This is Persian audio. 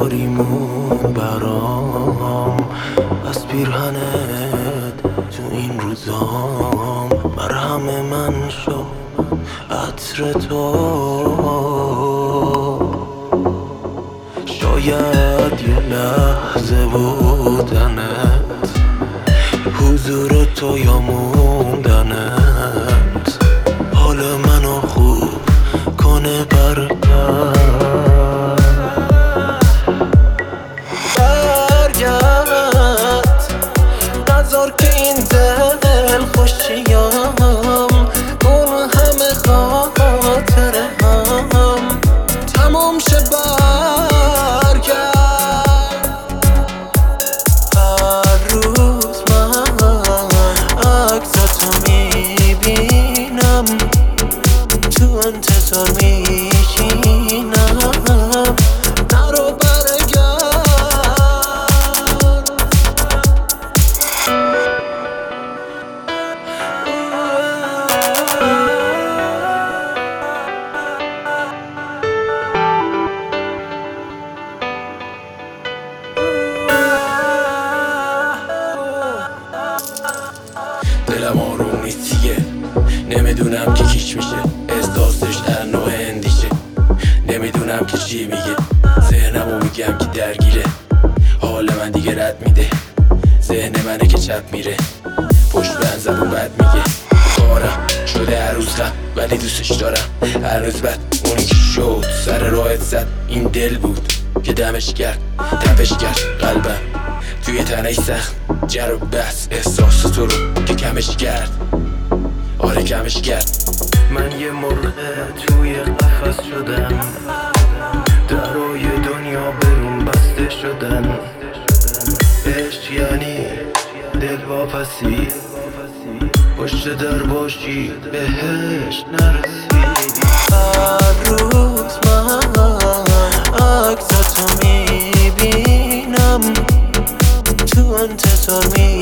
یاریمون برام از پیرهنت تو این روزام مرهم من شو عطر تو. شاید یه لحظه بودنت حضور تو یا موندنت حال منو خوب کنه برگرد نذار که این دل خوشیام اون همه خاطره هم تمام شه برگرد. هر روز من عکساتو میبینم تو انتظار میشینم نرو برگرد. دلم آروم نیستیه نمیدونم که کیش میشه احساسش در نوع اندیشه نمیدونم که چی میگه ذهنمو میگم که درگیره حال من دیگه رد میده ذهن منه که چپ میره پشت بند زبون بد میگه کارم شده هر روز غم ولی دوستش دارم هنوز بد اونی که شد سر راهت زد این دل بود که دمش کرد تپش کرد قلبم توی تنهی سخت جر و بس احساس تو رو که کمش کرد آره کمش کرد. من یه مرغ توی قفس شدم درای دنیا برون بسته شدن عشق یعنی دل واپسی پشت در باشی بهش نرسی. هر روز من عکساتو میبینم تو انتظار